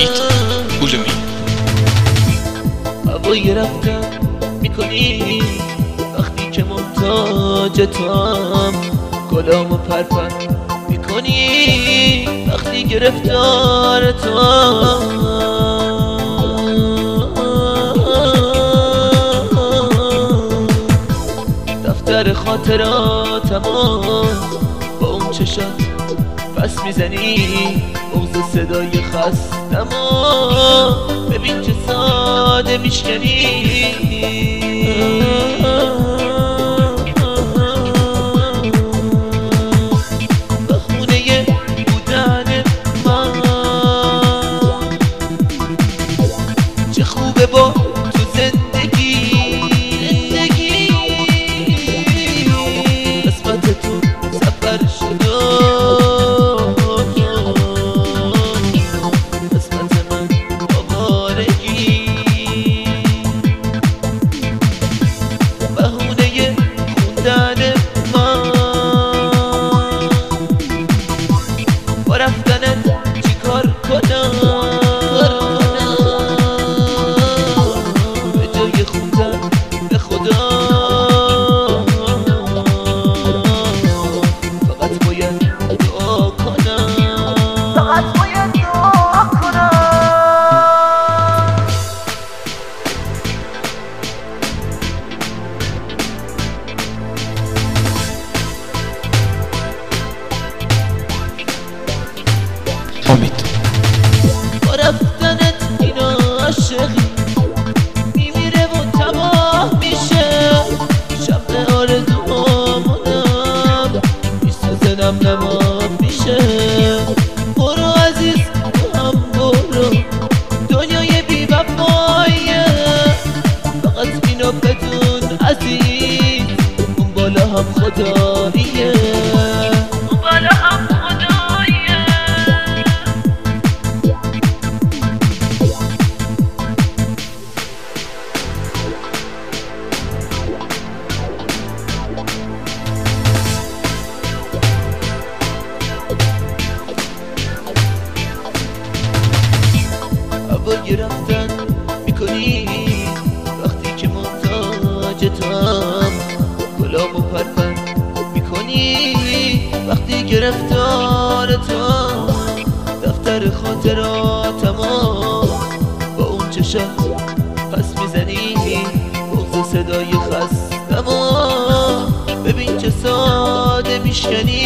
امید علومی. هوای رفتن میکنی وقتی که محتاج توام، گلامو پرپر میکنی وقتی گرفتار توام. دفتر خاطراتمو با اون چشات پس میزنی، بغض صدای خستمو ببین چه ساده میشکنی. بخونه بودن من چه خوبه با تو زندگی، قسمتتون سفر شد امید. با رفتنت این عاشقی میمیره و تمام میشه، شمع آرزوهامونم میسوزه نم نمام میشه. برو عزیز تو هم برو، دنیای بی وفاییه، فقط اینو بدون عزیز اون بالا هم خداییه. هوای رفتن میکنی وقتی که محتاج توام، گلامو پرپر میکنی وقتی گرفتار توام. دفتر خاطراتمو با اون چشات پس میزنی، بغض صدای خستمو ببین چه ساده میشکنی.